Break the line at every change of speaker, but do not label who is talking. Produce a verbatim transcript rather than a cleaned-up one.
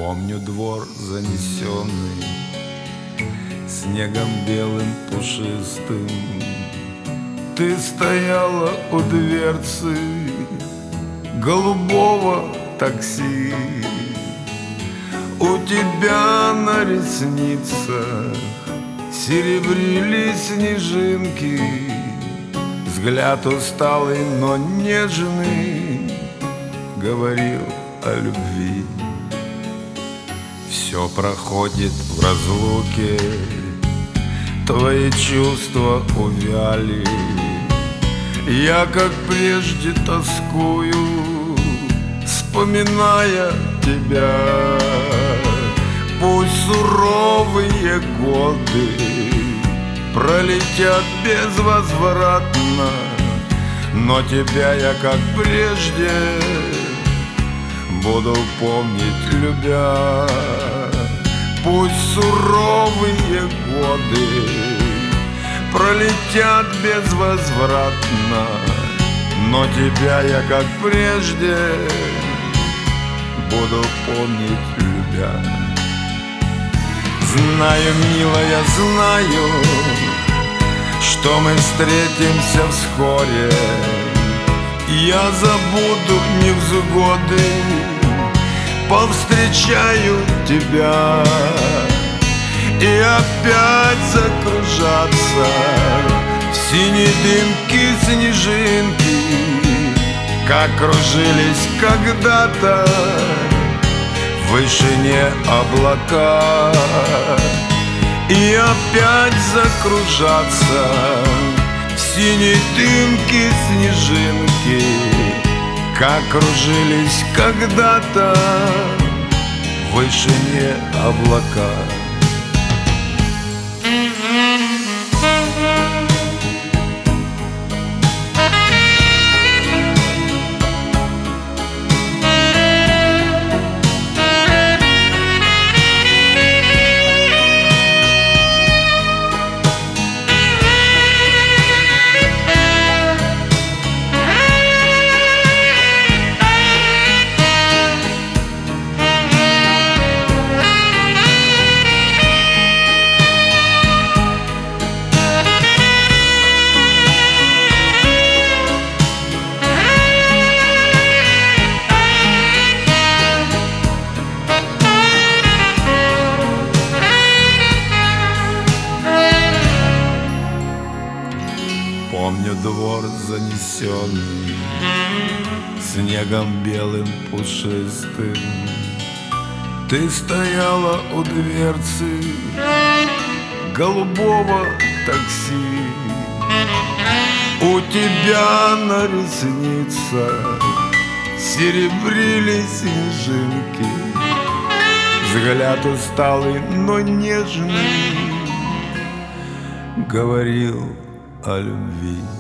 Помню двор занесенный снегом белым пушистым. Ты стояла у дверцы голубого такси. У тебя на ресницах серебрили снежинки. Взгляд усталый, но нежный говорил о любви. Все проходит в разлуке, твои чувства увяли. Я, как прежде, тоскую, вспоминая тебя. Пусть суровые годы пролетят безвозвратно, но тебя я, как прежде, буду помнить, любя. Пусть суровые годы пролетят безвозвратно, но тебя я, как прежде, буду помнить, любя. Знаю, милая, знаю, что мы встретимся вскоре. Я забуду невзгоды, повстречаю тебя, и опять закружатся в синей дымке снежинки, как кружились когда-то в вышине облака. И опять закружатся в синей дымке снежинки, как кружились когда-то в вышине облака. Помню двор занесенный снегом белым пушистым. Ты стояла у дверцы голубого такси. У тебя на ресницах серебрили снежинки. Взгляд усталый, но нежный говорил о любви.